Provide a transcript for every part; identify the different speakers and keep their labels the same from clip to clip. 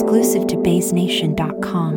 Speaker 1: Exclusive to BaseNation.com.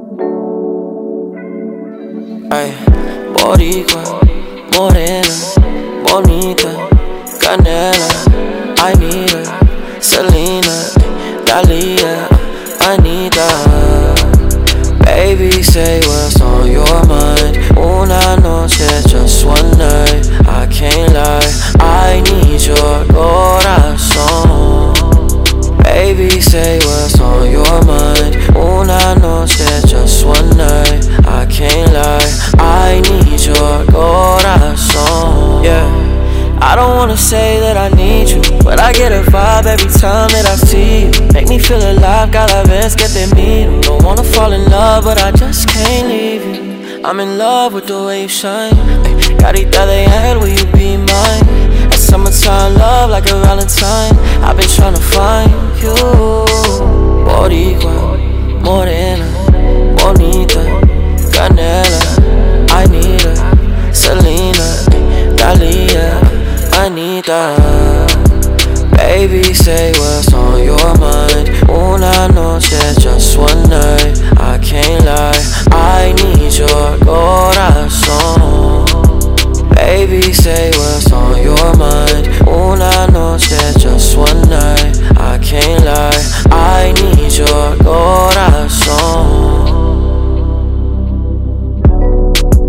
Speaker 2: Ay, boricua, morena, bonita, canela, I need her, Selena, Dalia, Anita. Baby, say what's on your mind. Una noche, just one night. I can't lie, I need your corazón. Baby, say what's on your mind. Una noche, just one night. I can't lie, I need your corazón. Yeah, I don't wanna say that I need you, but I get a vibe every time that I see you. Make me feel alive, cada vez que te miro. Don't wanna fall in love, but I just can't leave you. I'm in love with the way you shine. Carita de ángel, will you be mine? That summertime love like a Valentine. I've been tryna find you. Boricua, morena, bonita, canela, I need her, Selena, Dalia, Anita. Baby, say what's on your mind. Una noche, just one night. I can't lie, I need your corazón. Baby, say what's on your mind. Una noche, just one night. I can't lie, I need your corazón.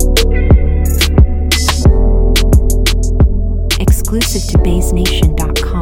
Speaker 1: Exclusive to BaseNation.com.